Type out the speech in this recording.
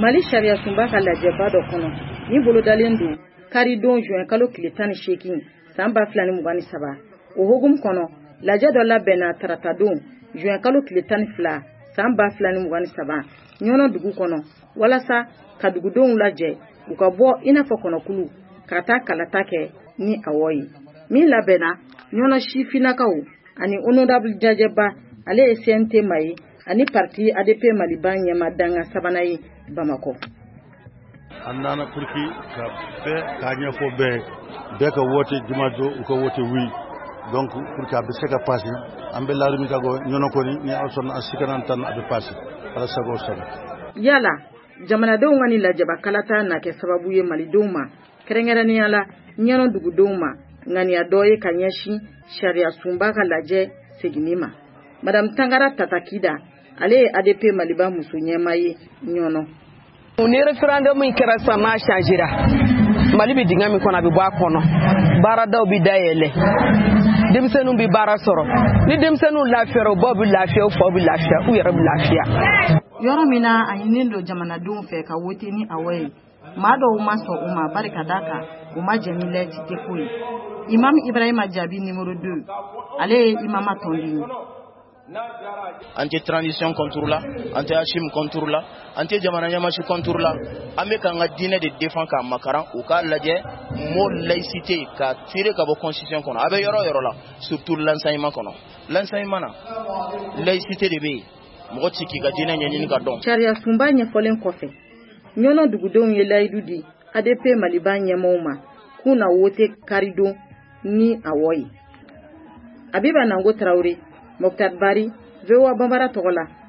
Mali sariya sunba ka lajɛba dɔ kɔnɔ ni bolodalen don karidon juin kalo tile 18 san 2023 o hukumu kɔnɔ lajɛ dɔ labɛnna tarata don juin kalo tile 12 san 2023 ɲɔnɔ dugu kɔnɔ walasa ka dugudenw lajɛ u ka bɔ i n'a fɔ kɔnɔkulu ka taa kalata kɛ ni awɔ ye min labɛnna ɲɔnɔ sifinakaw ani honorable jajɛba ale ye CNT ma ye ani parti ADP Maliba ɲɛma danga sabanan ye Bamako. Annana purki ka be ka ɲɛfɔ bɛɛ ka wote jumajo u ka wote wi donc pour que a bɛ se ka passer an bɛ laarumi ka go ɲɔnɔ kɔni ni aw sɔnna a sikanan tan a bɛ passer ala sago sago. Yala jamanadenw ka ni lajɛba kalata na kɛ sababu ye malidenw ma kɛrɛnkɛrɛnnenya la ɲɛnɔ dugudenw ma ŋaniya dɔ ye ka ɲɛsin sariya sunba ka lajɛ seginni ma. Madame Tangara Tatakida ale ye ADP Maliba muso ɲɛma ye ɲɔnɔ. Ni référendum in kɛra sa n'a changera Mali bɛ dingɛ min kɔnɔ a bɛ bɔ a kɔnɔ baaradaw bɛ dayɛlɛ denmisɛnninw bɛ baara sɔrɔ ni denmisɛnninw lafiyara u baw bɛ lafiya u faw bɛ lafiya u yɛrɛ bɛ lafiya. Yɔrɔ min na a ɲininen don jamanadenw fɛ ka wote ni awɔ ye maa dɔw ma sɔn u ma bari ka d'a kan u ma jɛ ni lɛti tɛ ko ye. Imam Ibrahima Jabi numéro 2 ale ye imama tɔnden ye. Anti transition contour la, anti Hashim contour la, anti jamana ɲɛmasi contour la, an bɛ kan ka diinɛ de défend ka makaran u ka lajɛ mot laïcité ka tirer ka bɔ constitution kɔnɔ a bɛ yɔrɔ yɔrɔ la surtout l'enseignement kɔnɔ l'enseignement na laïcité de bɛ yen mɔgɔ tɛ k'i ka diinɛ ɲɛɲini ka dɔn. Sariya sunba ɲɛfɔlen kɔfɛ ɲɔnɔ dugudenw ye layidu di ADP Maliba ɲɛmɔgɔw ma k'u na wote karidon ni awɔ ye. Abiba Nango Traoré, Mokhtar Bari, VOA Bambara tɔgɔ la.